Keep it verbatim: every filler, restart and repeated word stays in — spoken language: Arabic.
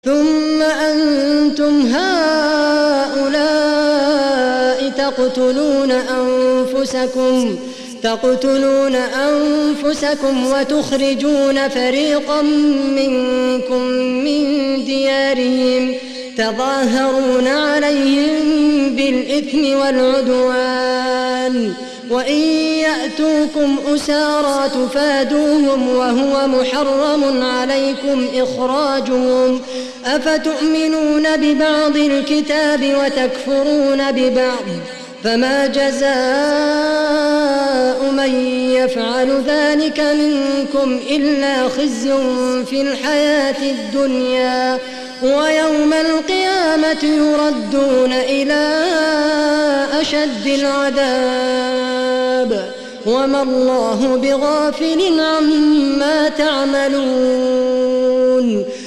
ثم أنتم هؤلاء تقتلون أنفسكم تقتلون أنفسكم وتخرجون فريقا منكم من ديارهم تظاهرون عليهم بالإثم والعدوان وإن يأتوكم أسارى تفادوهم وهو محرم عليكم إخراجهم أفتؤمنون ببعض الكتاب وتكفرون ببعض فما جزاء من يفعل ذلك منكم إلا خزي في الحياة الدنيا ويوم القيامة يردون إلى أشد العذاب وما الله بغافل عما تعملون